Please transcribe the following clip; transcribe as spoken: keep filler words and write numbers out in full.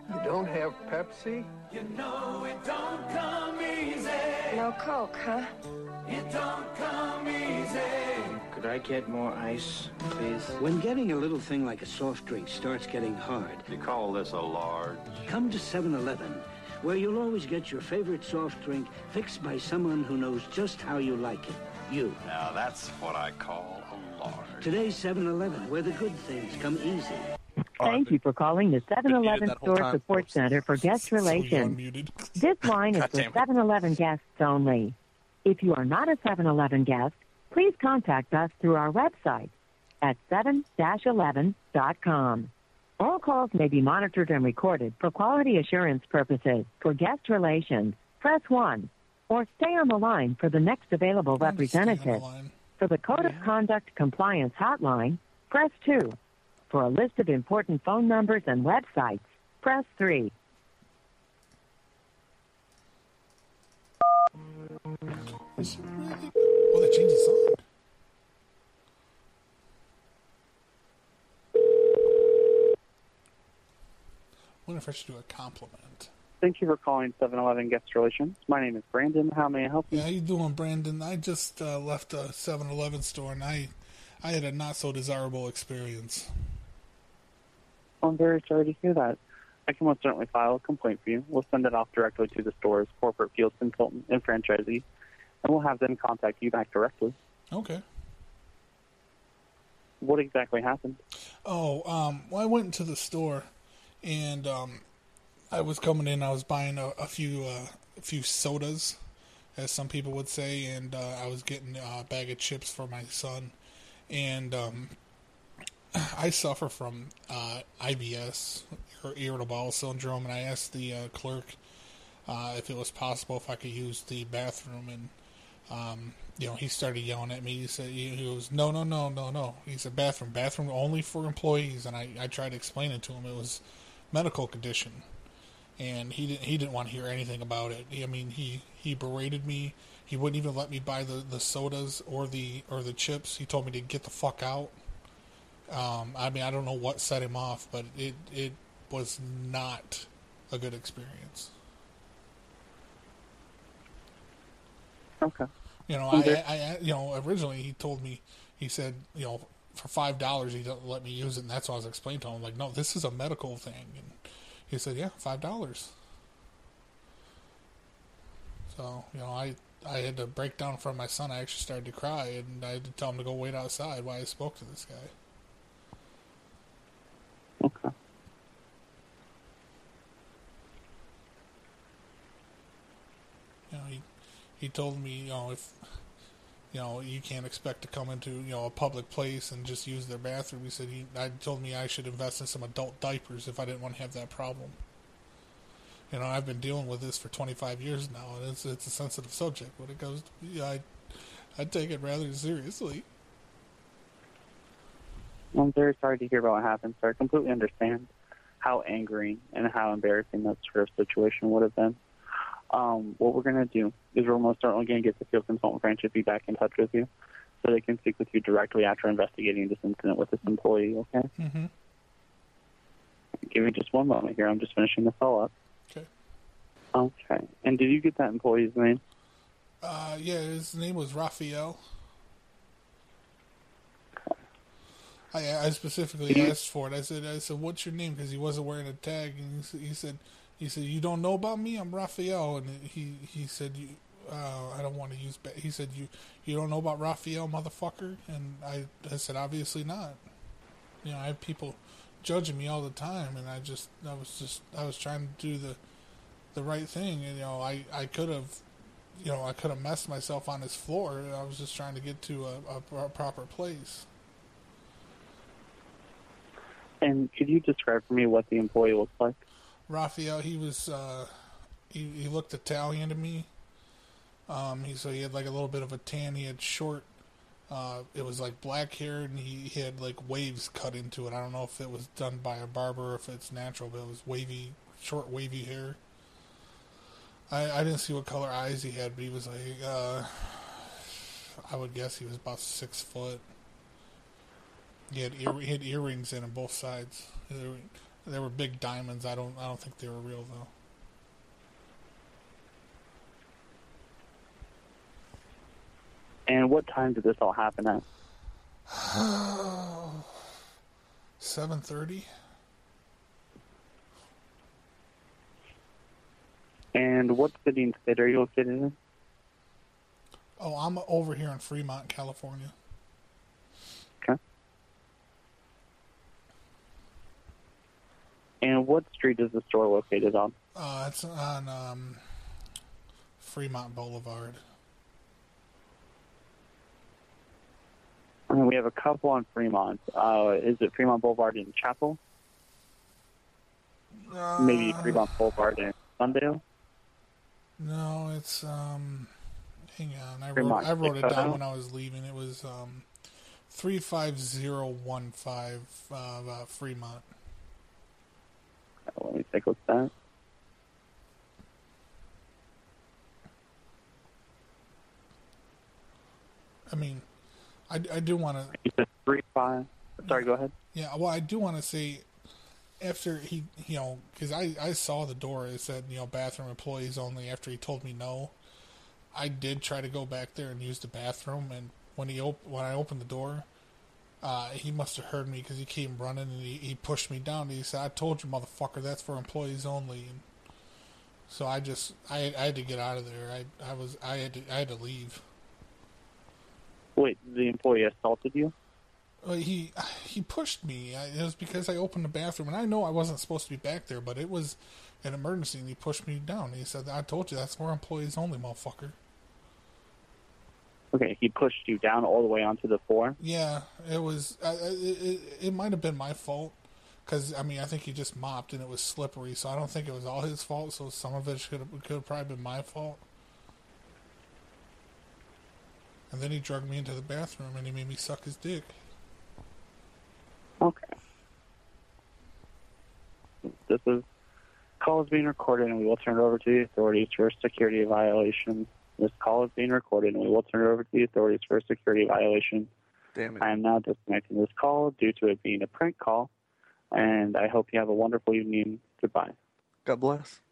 You don't have Pepsi? You know it don't come easy. No Coke, huh? It don't come easy. Could I get more ice, please? When getting a little thing like a soft drink starts getting hard, You call this a large? come to seven eleven, where you'll always get your favorite soft drink fixed by someone who knows just how you like it. You. Now that's what I call a large. Today's seven eleven, where the good things come easy. Thank you for calling the seven eleven Store time. Support Center for Guest So Relations. unmuted. This line is God for damn it. seven eleven guests only. If you are not a seven eleven guest, please contact us through our website at seven eleven dot com. All calls may be monitored and recorded for quality assurance purposes. For guest relations, press one, or stay on the line for the next available I'm just staying on the representative. line. For the Code of Conduct Compliance Hotline, press two. For a list of important phone numbers and websites, press three. Is it really? Oh, they changed the song. I wonder if I should do a compliment. Thank you for calling seven eleven Guest Relations. My name is Brandon. How may I help you? Yeah, how you doing, Brandon? I just uh, left a seven eleven store, and I, I had a not-so-desirable experience. I'm very sorry to hear that. I can most certainly file a complaint for you. We'll send it off directly to the store's corporate field consultant and franchisee, and we'll have them contact you back directly. Okay. What exactly happened? Oh, um, well, I went into the store, and um, I was coming in. I was buying a, a few, uh, a few sodas, as some people would say, and uh, I was getting a bag of chips for my son. And um, I suffer from uh, I B S, or irritable bowel syndrome, and I asked the uh, clerk uh, if it was possible if I could use the bathroom, and um, you know, he started yelling at me. He said, he goes, no, no, no, no, no. He said, bathroom, bathroom only for employees. And I, I tried to explain it to him. It was medical condition. And he didn't, he didn't want to hear anything about it. I mean, he, he berated me. He wouldn't even let me buy the, the sodas or the, or the chips. He told me to get the fuck out. Um, I mean, I don't know what set him off, but it, it was not a good experience. Okay. You know, I, I, I, you know, originally he told me, he said, you know, for five dollars he doesn't let me use it, and that's what I was explaining to him. Like, no, this is a medical thing, and he said, yeah, five dollars. So, you know, I, I had to break down in front of my son. I actually started to cry, and I had to tell him to go wait outside while I spoke to this guy. Okay. You know, he. He told me, you know, if, you know, you can't expect to come into, you know, a public place and just use their bathroom. He said, he I told me I should invest in some adult diapers if I didn't want to have that problem. You know, I've been dealing with this for twenty-five years now, and it's it's a sensitive subject. When it goes, yeah, I, I take it rather seriously. I'm very sorry to hear about what happened, sir. I completely understand how angry and how embarrassing that sort of situation would have been. Um, what we're going to do is we're most certainly going to get the field consultant branch to be back in touch with you so they can speak with you directly after investigating this incident with this employee, okay? Mm-hmm. Give me just one moment here. I'm just finishing this all up. Okay. Okay. And did you get that employee's name? Uh, yeah, his name was Raphael. I, I specifically asked for it. I said, I said, what's your name? Because he wasn't wearing a tag, and he, he said, he said, you don't know about me? I'm Raphael. And he, he said, you, uh, I don't want to use. Ba-. He said, you, you don't know about Raphael, motherfucker? And I, I said, obviously not. You know, I have people judging me all the time, and I just, I was just, I was trying to do the, the right thing. And you know, I, I could have, you know, I could have messed myself on his floor. I was just trying to get to a, a, a proper place. And could you describe for me what the employee looks like? Raphael, he was, uh, he, he looked Italian to me. Um, he, so he had like a little bit of a tan. He had short, uh, it was like black hair, and he, he had like waves cut into it. I don't know if it was done by a barber or if it's natural, but it was wavy, short wavy hair. I, I didn't see what color eyes he had, but he was like, uh, I would guess he was about six foot. He had, ear, he had earrings in on both sides. They were big diamonds. I don't. I don't think they were real though. And what time did this all happen at? Seven thirty. And what city and state are you located in? Oh, I'm over here in Fremont, California. Okay. And what street is the store located on? Uh, it's on um, Fremont Boulevard. And we have a couple on Fremont. Uh, is it Fremont Boulevard in Chapel? Uh, Maybe Fremont Boulevard in Sundale? No, it's um. Hang on, I wrote Fremont, I wrote it down Dakota? when I was leaving. It was um, three five zero one five uh, uh, Fremont. Let me take a look at that. I mean, I, I do want to. You said three five. Sorry, go ahead. Yeah, well, I do want to say, after he, you know, because I, I saw the door, it said, you know, bathroom employees only. After he told me no, I did try to go back there and use the bathroom. And when he op- when I opened the door, uh, he must have heard me because he came running and he, he pushed me down. And he said, "I told you, motherfucker, that's for employees only." And so I just, I, I had to get out of there. I, I was, I had to, I had to leave. Wait, the employee assaulted you? Well, he he pushed me. It was because I opened the bathroom, and I know I wasn't supposed to be back there, but it was an emergency, and he pushed me down. He said, "I told you, that's for employees only, motherfucker." Okay, he pushed you down all the way onto the floor? Yeah, it was. Uh, it it, it might have been my fault, because I mean, I think he just mopped, and it was slippery, so I don't think it was all his fault. So some of it could have, could have probably been my fault. And then he dragged me into the bathroom, and he made me suck his dick. Okay. This is call is being recorded, and we will turn it over to the authorities for a security violation. This call is being recorded, and we will turn it over to the authorities for a security violation. Damn it. I am now disconnecting this call due to it being a prank call, and I hope you have a wonderful evening. Goodbye. God bless.